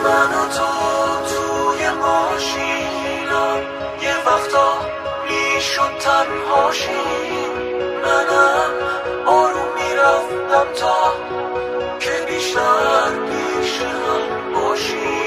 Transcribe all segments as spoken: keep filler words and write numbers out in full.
من و تو توی ماشینم یه وقتا میشد تنهاشیم، منم آروم میرفتم تا که بیشتر پیش هم باشیم.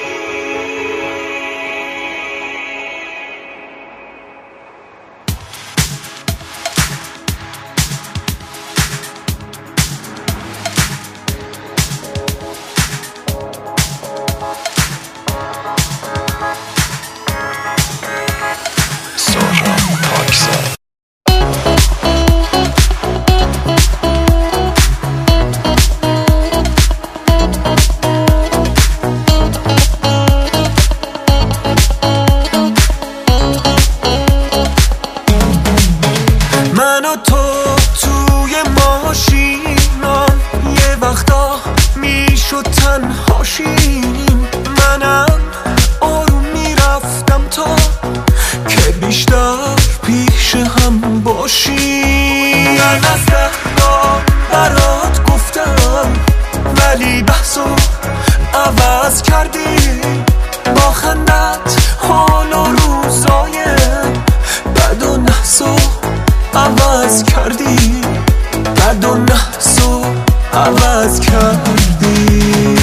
من و تو توی ماشینم یه وقتا میشد تنهاشیم، منم آروم میرفتم تا که بیشتر پیش هم باشیم. من از دهنام برات گفتم ولی بحثو عوض کردی، با خندت حال و روزای بد و نحسو عوض کردی، بد و نحسو عوض کردی.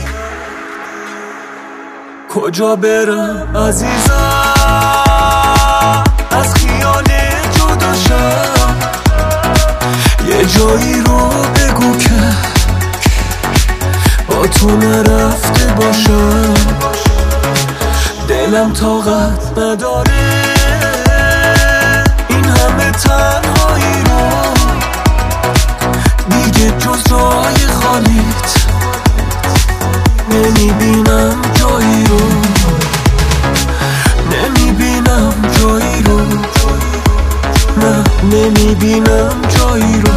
کجا برم عزیزم از خیال جداشم، یه جایی رو بگو که با تو نرفته باشم. دلم طاقت نداره این همه تنهایی رو، دیگه جز جای خالیت نمیبینم جایی رو، نمیبینم جایی رو، نه نمیبینم جایی رو.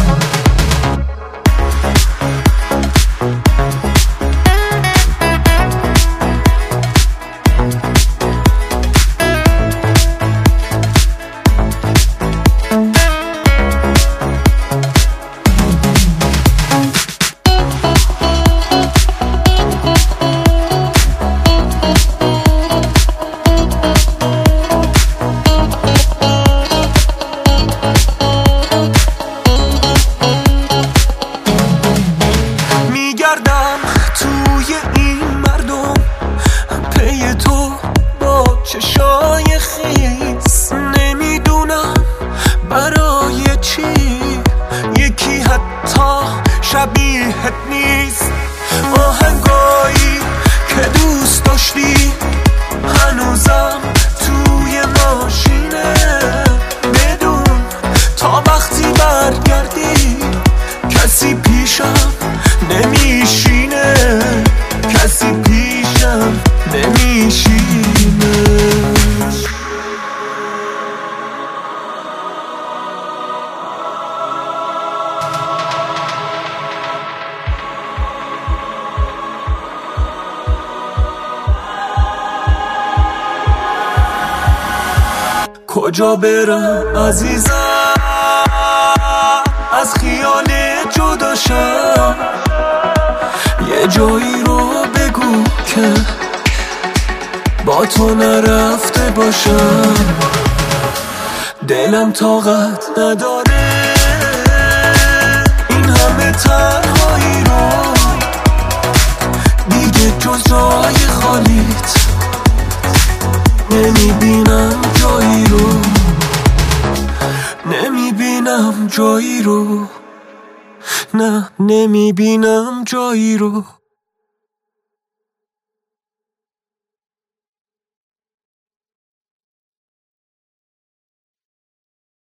توی این مردم پی تو با چشای خیس، نمیدونم برای چی یکی حتی شبیهت نیست. آهنگایی که دوست داشتی هنوزم توی ماشینه، بدون تا وقتی برگردی کسی پیشم نمیشینه، کسی پیشم نمیشینه. کجا برم عزیزم از خیال جداشم، یه جایی رو بگو که با تو نرفته باشم. دلم طاقت نداره این همه تنهایی رو، دیگه جز جای خالیت نمیبینم جایی رو، نمیبینم جایی رو، نه نمیبینم جایی رو.